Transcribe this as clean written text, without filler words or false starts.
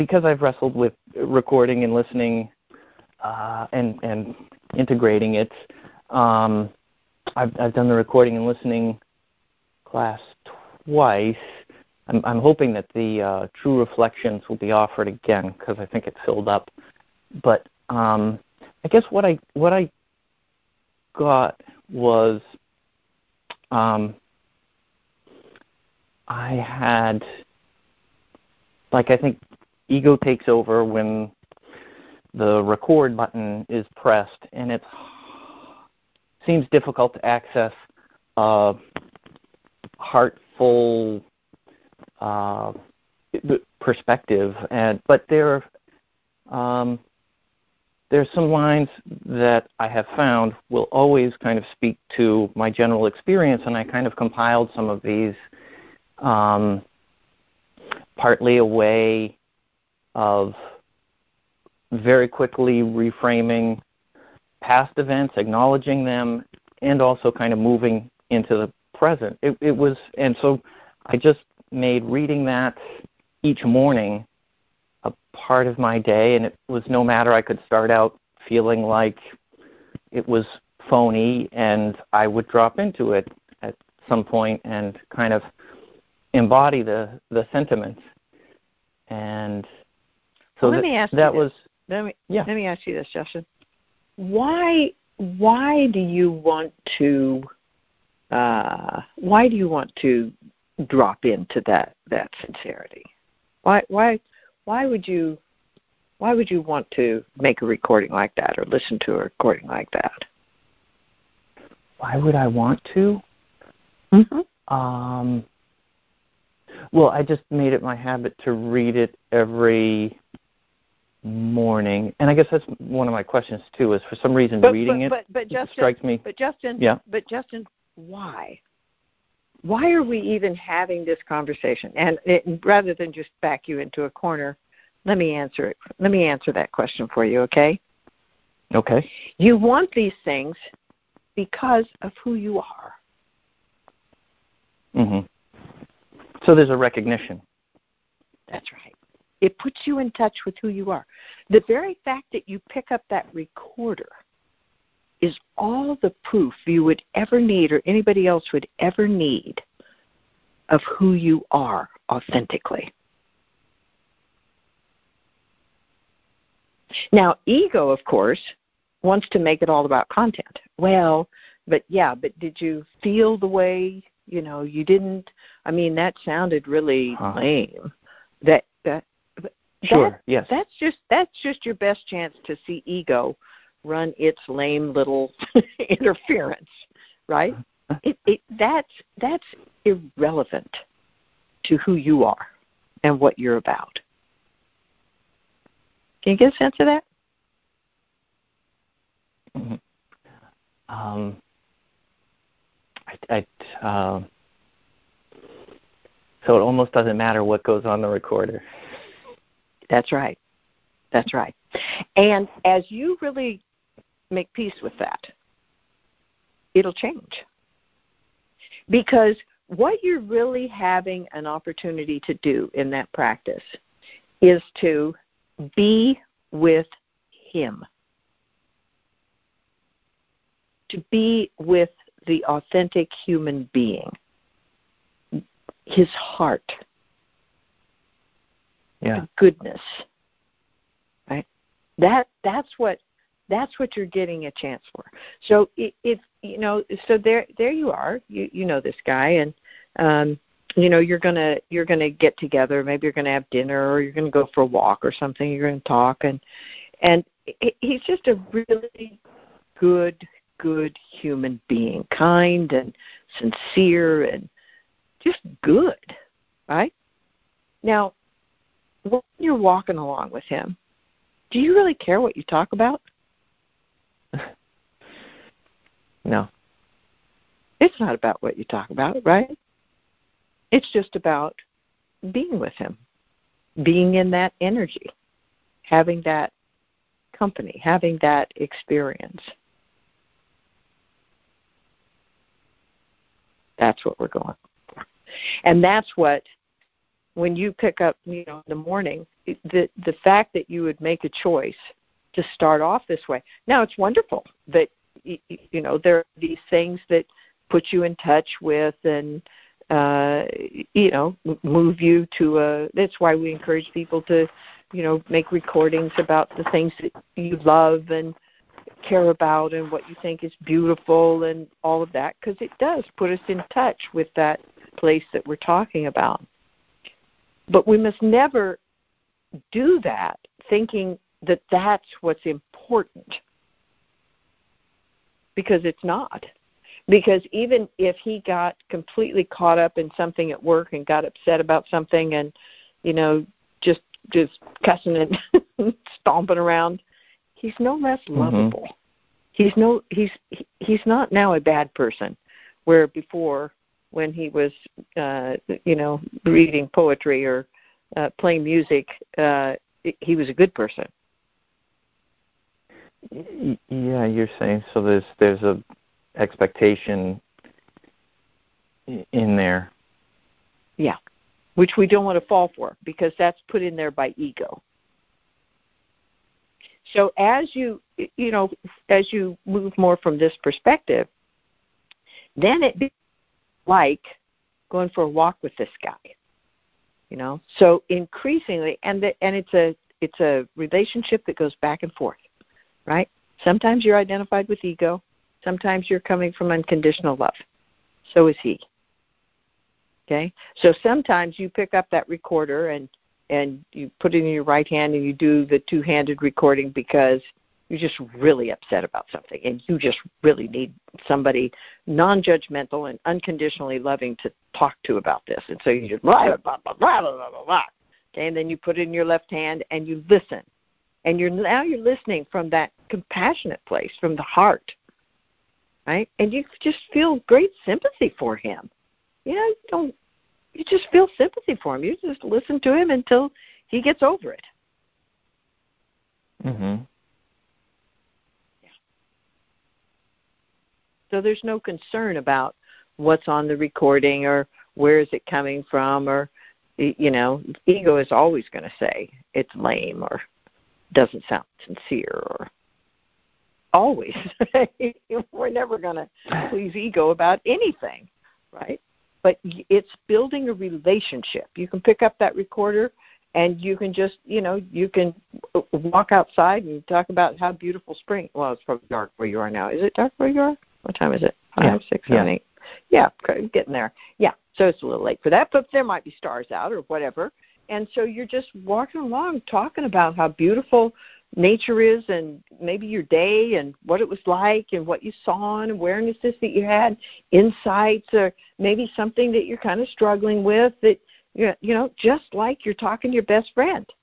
because I've wrestled with recording and listening and integrating it, I've done the recording and listening class twice. I'm hoping that the True Reflections will be offered again because I think it filled up. But I guess what I got was I had, like, I think ego takes over when the record button is pressed, and it seems difficult to access a heartful perspective. But there's some lines that I have found will always kind of speak to my general experience, and I kind of compiled some of these partly a way of very quickly reframing past events, acknowledging them, and also kind of moving into the present. It was, and so I just made reading that each morning a part of my day, and it was no matter. I could start out feeling like it was phony, and I would drop into it at some point and kind of embody the sentiments. And so let me ask you this, Justin. Why do you want to drop into that sincerity? Why would you want to make a recording like that or listen to a recording like that? Why would I want to? Mm-hmm. Well, I just made it my habit to read it every morning, and I guess that's one of my questions too. Is for some reason reading it Justin, strikes me. But Justin, why? Why are we even having this conversation? And rather than just back you into a corner, let me answer it. Let me answer that question for you, okay? Okay. You want these things because of who you are. Mm-hmm. So there's a recognition. That's right. It puts you in touch with who you are. The very fact that you pick up that recorder is all the proof you would ever need or anybody else would ever need of who you are authentically. Now, ego, of course, wants to make it all about content. Well, but did you feel the way, you didn't? I mean, that sounded really lame. Sure. Yes. That's just your best chance to see ego run its lame little interference, right? That's irrelevant to who you are and what you're about. Can you get a sense of that? Mm-hmm. So it almost doesn't matter what goes on the recorder. That's right. That's right. And as you really make peace with that, it'll change. Because what you're really having an opportunity to do in that practice is to be with Him. To be with the authentic human being. His heart. Yeah. The goodness. Right? That's what you're getting a chance for. So so there you are. You know this guy, and you're gonna get together. Maybe you're gonna have dinner, or you're gonna go for a walk or something. You're gonna talk, and he's just a really good human being, kind and sincere and just good, right? Now, when you're walking along with him, do you really care what you talk about? No. It's not about what you talk about, right? It's just about being with him, being in that energy, having that company, having that experience. That's what we're going for. And that's what when you pick up, in the morning, the fact that you would make a choice to start off this way. Now, it's wonderful that, there are these things that put you in touch with and, move you to that's why we encourage people to, make recordings about the things that you love and care about and what you think is beautiful and all of that, because it does put us in touch with that place that we're talking about. But we must never do that thinking that that's what's important, because it's not. Because even if he got completely caught up in something at work and got upset about something and, just cussing and stomping around, he's no less lovable. Mm-hmm. He's not now a bad person, where before, when he was, reading poetry or playing music, he was a good person. Yeah, you're saying so. There's a expectation in there. Yeah, which we don't want to fall for, because that's put in there by ego. So as you move more from this perspective, then it becomes like going for a walk with this guy. So increasingly, and it's a relationship that goes back and forth, right? Sometimes you're identified with ego. Sometimes you're coming from unconditional love. So is he. Okay? So sometimes you pick up that recorder and you put it in your right hand and you do the two-handed recording because you're just really upset about something and you just really need somebody non-judgmental and unconditionally loving to talk to about this. And so you just blah, blah, blah, blah, blah, blah, blah. Okay? And then you put it in your left hand and you listen. And you're listening from that compassionate place, from the heart. Right? And you just feel great sympathy for him. You just feel sympathy for him. You just listen to him until he gets over it. Mm-hmm. Yeah. So there's no concern about what's on the recording or where is it coming from, or, ego is always going to say it's lame or doesn't sound sincere, or always. We're never going to please ego about anything, right? But it's building a relationship. You can pick up that recorder and you can just, you can walk outside and talk about how beautiful spring. Well, it's probably dark where you are now. Is it dark where you are? What time is it? 5, 6, 7, 8. Yeah, getting there. Yeah, so it's a little late for that, but there might be stars out or whatever. And so you're just walking along talking about how beautiful nature is and maybe your day and what it was like and what you saw and awarenesses that you had, insights, or maybe something that you're kind of struggling with that, just like you're talking to your best friend.